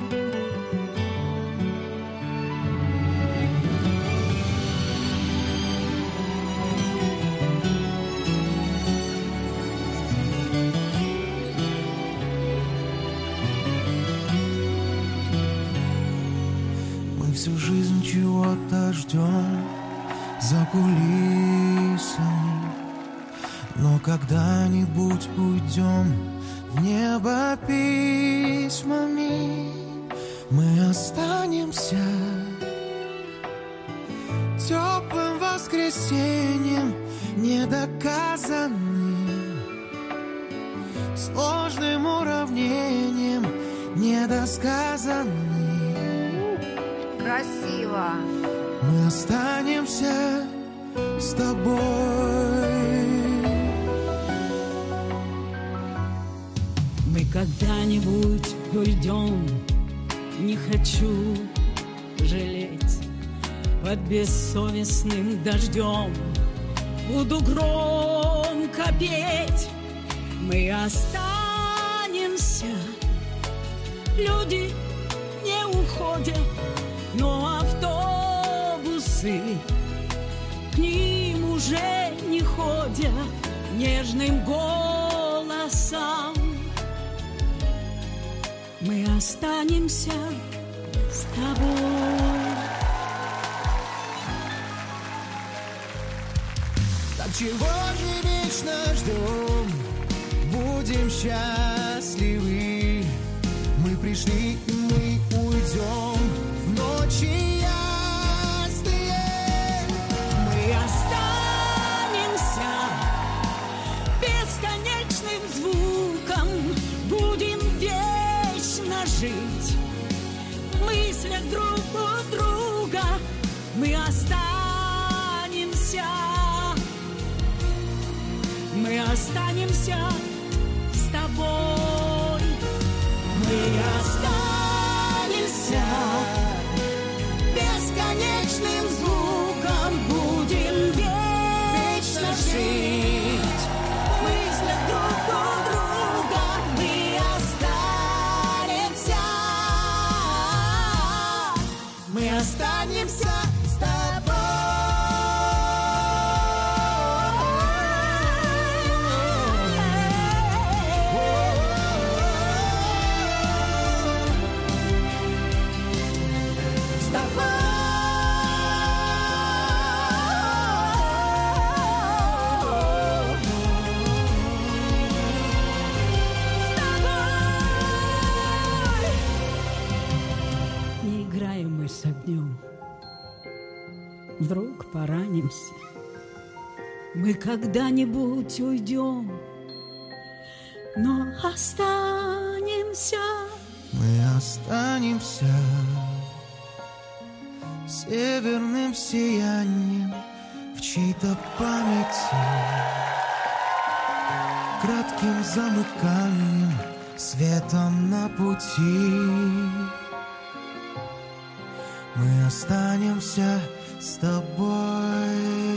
Мы всю жизнь чего-то ждем за кулисами, но когда-нибудь уйдем в небо письмами. Мы останемся теплым воскресеньем, недоказанным, сложным уравнением, недосказанным. Красиво. Мы останемся с тобой. Мы когда-нибудь уйдем, не хочу жалеть. Под бессовестным дождем буду громко петь. Мы останемся, люди не уходят, но автобусы к ним уже не ходят нежным голосом. Мы останемся с тобой. Так чего же вечно ждем? Будем счастливы. Мы пришли и мы уйдем в ночи ясные. Мы останемся бесконечным звуком, будем вечно жить в мыслях друг у друга. Мы останемся с тобой. Мы останемся бесконечным звуком, будем вечно жить в мыслях друг у друга. Мы останемся с тобой. С огнем, вдруг поранимся, мы когда-нибудь уйдем, но останемся. Мы останемся северным сиянием в чьей-то памяти, кратким замыканием, светом на пути. Мы останемся с тобой.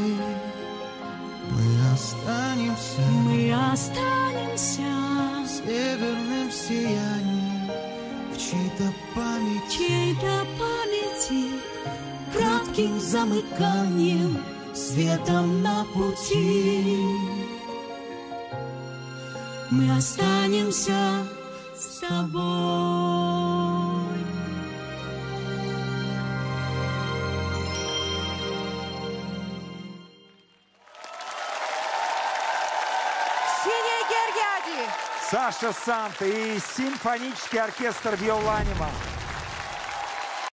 Мы останемся северным сиянием в чьей-то памяти, кратким замыканием, светом на пути. Мы останемся с тобой. Синий Гергяди. Саша Санта и симфонический оркестр Виоланима.